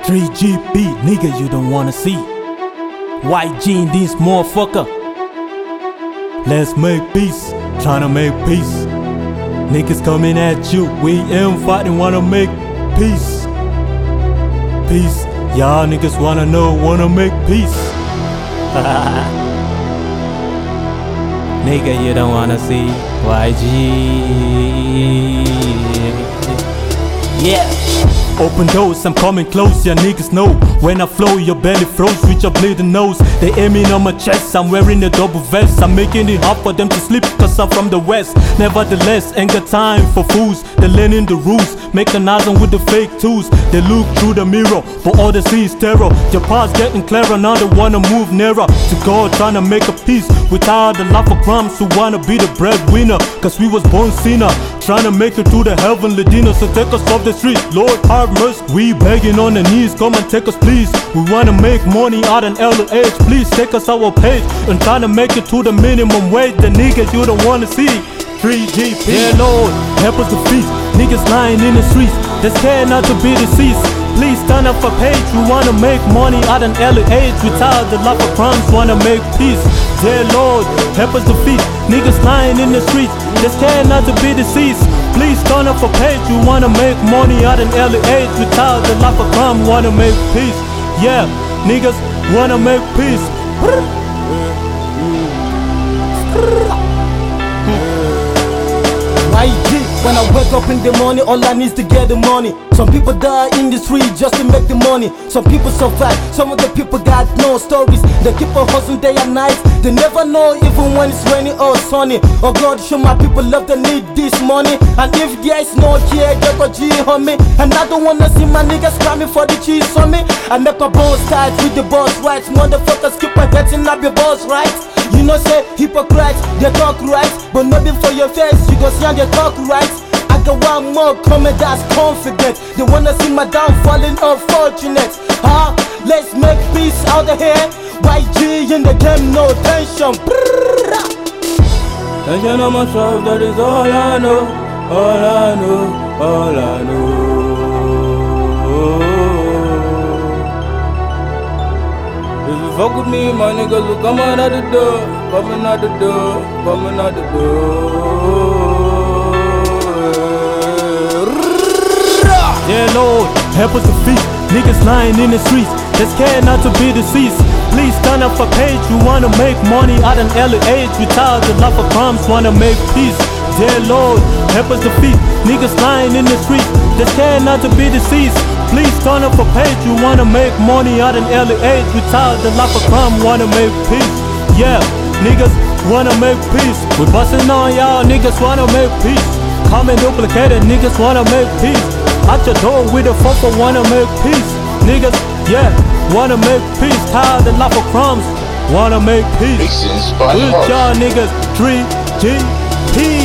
3GP, nigga, you don't wanna see. YG in this motherfucker. Let's make peace, tryna make peace. Niggas coming at you, we ain't fighting, wanna make peace. Peace, y'all niggas wanna know, wanna make peace. Nigga, you don't wanna see YG. Yeah. Open doors, I'm coming close, ya niggas know. When I flow, your belly froze with your bleeding nose. They aiming on my chest, I'm wearing a double vest. I'm making it hard for them to sleep, cause I'm from the west. Nevertheless, ain't got time for fools. They're learning the rules, mechanizing with the fake tools. They look through the mirror, but all they see is terror. Your path's getting clearer, now they wanna move nearer to God, trying to make a peace with all the life of crimes who wanna be the breadwinner. Cause we was born sinner, trying to make it to the heavenly dinner. So take us off the street, Lord have mercy. We begging on the knees, come and take us please. We wanna make money out an early age. Please take us our page and trying to make it to the minimum wage. The niggas you don't wanna see. 3GP, yeah Lord, help us defeat niggas lying in the streets. They're scared not to be deceased. Please turn up a page. We wanna make money at an early age. We tired the life of crimes, wanna make peace. Dear Lord, help us defeat niggas lying in the streets. They're scared not to be deceased. Please turn up a page. We wanna make money at an early age. We tired the life of crime, wanna make peace. Yeah, niggas wanna make peace. YG, when I wake up in the morning, all I need is to get the money. Some people die in the street just to make the money. Some people survive, some of the people got no stories. They keep on hustling day and night. They never know even when it's raining or sunny. Oh God, show my people love, they need this money. And if there is no care, get a G on me. And I don't wanna see my niggas cramming for the cheese on me. I make my bones tight with the boss rights. Motherfuckers keep on getting up your boss rights. You know say hypocrites, they talk right, but nothing for your face, you go see and they talk right. I got one more comment that's confident. They wanna see my downfall and unfortunate. Let's make peace out of here. YG in the game, no tension. Tension on myself, that is all I know. All I know, all I know. If you fuck with me, my niggas will come out of the door. Coming out the door, coming out the door. Yeah Lord, help us defeat niggas lying in the streets. They're scared not to be deceased. Please turn up a page. We wanna make money at an early age. We tired the life of crimes, wanna make peace. Dear Lord, help us defeat niggas lying in the streets. They're scared not to be deceased. Please turn up a page. We wanna make money at an early age. We tired the life of crime, wanna make peace. Yeah, niggas wanna make peace. We bustin' on y'all, niggas wanna make peace. Come and duplicate it, niggas wanna make peace. At your door with a fucker, wanna make peace. Niggas, yeah, wanna make peace. Tired the life of crumbs, wanna make peace. Good y'all niggas, 3GP.